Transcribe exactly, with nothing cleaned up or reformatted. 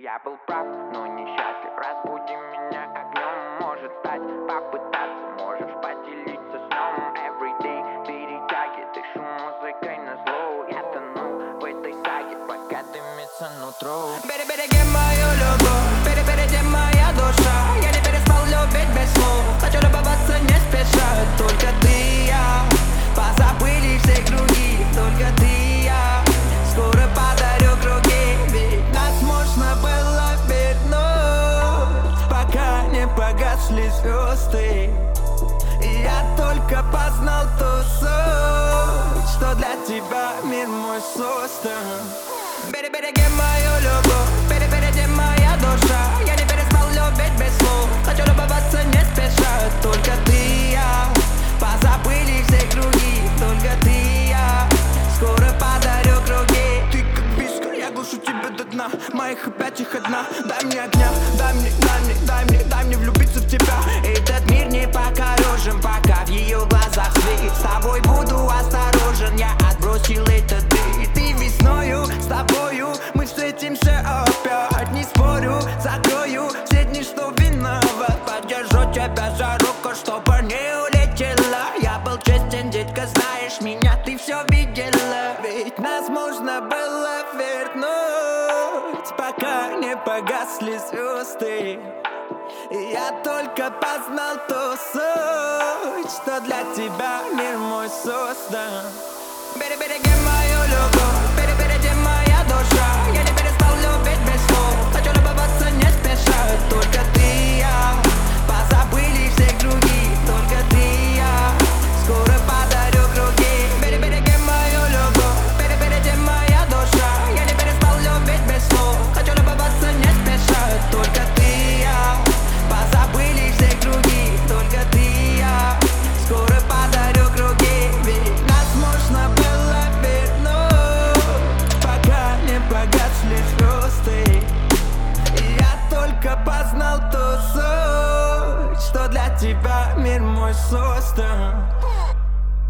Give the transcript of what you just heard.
Я был прав, но несчастлив. Разбуди меня огнем, может стать, попытаться. Можешь поделиться сном. Everyday перетяги, дышу музыкой на зло. Я тону в этой саге, пока дымится нутро. Береги мою любовь, перепереди моя душа. Я не перестал любить без слов. Хочу любоваться не спеша. Только ты и я, позабыли все круги. Только ты и я, скоро подарю круги. Ведь нас можно было вернуть, пока не погасли звезды. И я только познал ту суть, что для тебя мир мой создан. Береги мою любовь, перепереди моя душа. Я не перестал любить без слов. Хочу любоваться не спеша. Только ты и я, позабыли все круги. Только ты и я, скоро подарю круги. Ты как виска, я глушу тебя до дна. Моих объятиях одна. Дай мне огня, дай мне, дай мне, дай мне, дай мне влюбиться в тебя. Этот мир не покорежен, пока в ее глазах свет. С тобой буду осторожен, я отбросил это ты. Ты весною, с тобою мы встретимся опять. Не спорю, закрою все дни, что виноват. Подержу тебя за руку, чтобы не улетела. Я был честен, детка, знаешь меня, ты все видела. Ведь нас можно было вернуть, пока не погасли звезды. И я только познал ту суть, что для тебя мир мой создан. Береги мою любовь, перепереди моя душа. Я не перестал любить без слов. Хочу любоваться не спеша. Только ты и я, позабыли все круги. Только ты и я, скоро подарю круги. Береги мою любовь, перепереди моя душа. Я не перестал любить без слов. Хочу любоваться не спеша. Только ты и я, позабыли все круги. Только ты и я, скоро подарю круги. Ведь нас можно было вернуть, пока не погасли звезды. И я только познал ту суть, что для тебя мир мой создан.